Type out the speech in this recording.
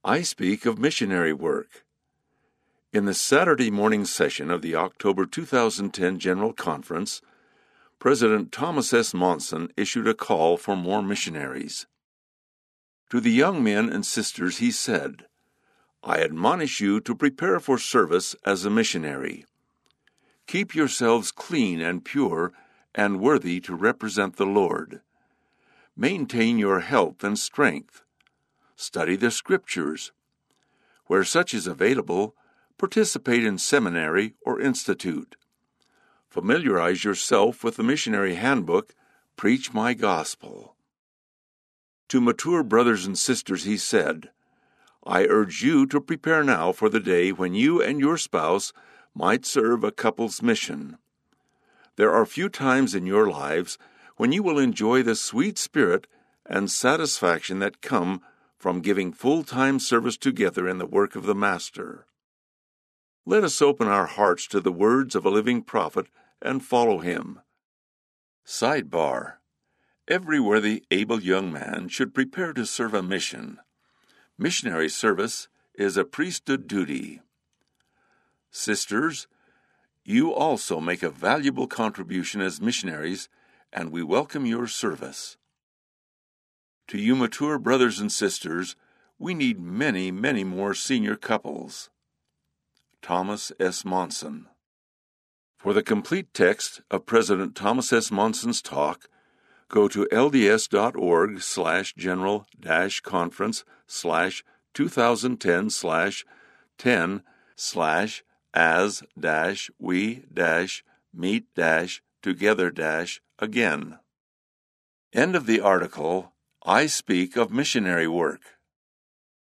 I speak of missionary work. In the Saturday morning session of the October 2010 General Conference, President Thomas S. Monson issued a call for more missionaries. To the young men and sisters he said, "I admonish you to prepare for service as a missionary. Keep yourselves clean and pure and worthy to represent the Lord. Maintain your health and strength. Study the Scriptures. Where such is available, participate in seminary or institute. Familiarize yourself with the missionary handbook, Preach My Gospel." To mature brothers and sisters he said, "I urge you to prepare now for the day when you and your spouse might serve a couple's mission. There are few times in your lives when you will enjoy the sweet spirit and satisfaction that come from giving full-time service together in the work of the Master. Let us open our hearts to the words of a living prophet and follow him. Sidebar: Every worthy, able young man should prepare to serve a mission. Missionary service is a priesthood duty. Sisters, you also make a valuable contribution as missionaries, and we welcome your service. To you mature brothers and sisters, we need many, many more senior couples. Thomas S. Monson. For the complete text of President Thomas S. Monson's talk, go to lds.org/general-conference/2010/10-we-meet-together-again. End of the article, I Speak of Missionary Work.